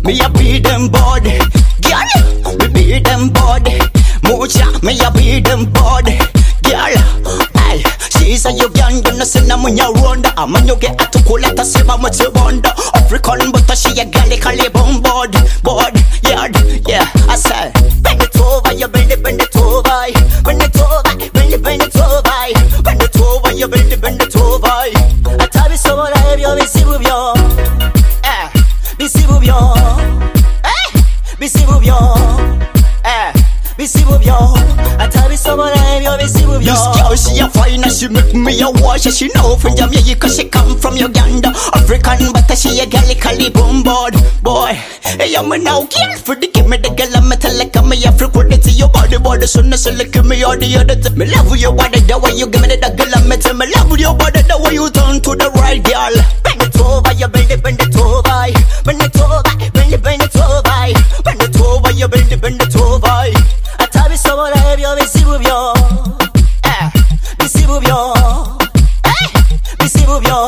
me a beat them body. Girl, me beat them body. Mucha, me a beat them body. Girl, ay, she say you can do nothing na munya ronda. Man you get a to cool let us see how much you wonder. African but she a galley calibum body. Body, yeah, I say. Bend it over, you bend it over. Bend it over, bend it over. Bend it over, you bend it over. I tell you so what I have you visible yo. Visible yo. Visible yo. Visible yo. I tell you so what I have you visible yo. This girl she a fine and she make me a wash. She know from Jamaica she come from Uganda. African but she a galley calibum boy. Hey I'm now girl for the give me the girl I'm tell like I'm a frequent to your body so no so like me all the other time. Me love you body the way you give me the girl I'm tell me love your body the way you turn to the right girl. Bend it over, you bend it over. Bend it over, bend it over. Bend it over, you bend it over. I tell you so what I have you visible yo. Visible yo. Visible yo.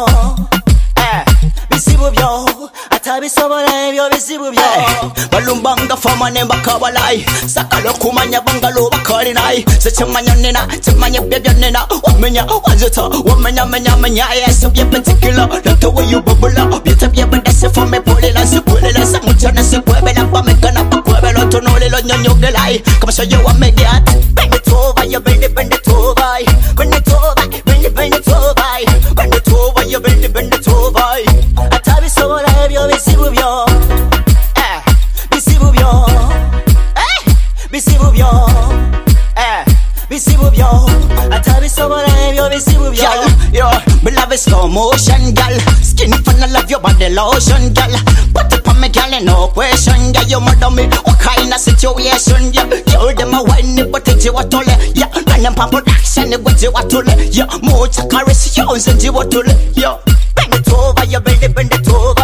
Visible yo. I tell you so what I have you visible yo. Balumbanga for my name bakawalai. Sakalo kumanya bangalo bakarinai. Se chemanya nina, chemanya baby nina. Wamenya wazata, wamenya yes of your particular. Look the way you bubble up. You tap your best for me pulila se muchana se puebla pa me gana pa pueblo to no le lo ñoño gelai. Come show you what me get. Bend it over, you bend it over. Bend it over, bend it over. Bend it over, you bend it over. I tell you so what I have you visible yo. Visible yo. Visible yo. Visible yo. I tell you so what I have you visible yo. Yo, me love is slow motion, gal. Skin fun, I love your body lotion, gal. Put it on me, gal, no question, yeah. You mother me, what kind of situation, yeah. You them a whine, but it's you what all, yeah. And them pump production, it was you what all, yeah. More to caress you, and you what all, yeah. Bend it over, you bend it over.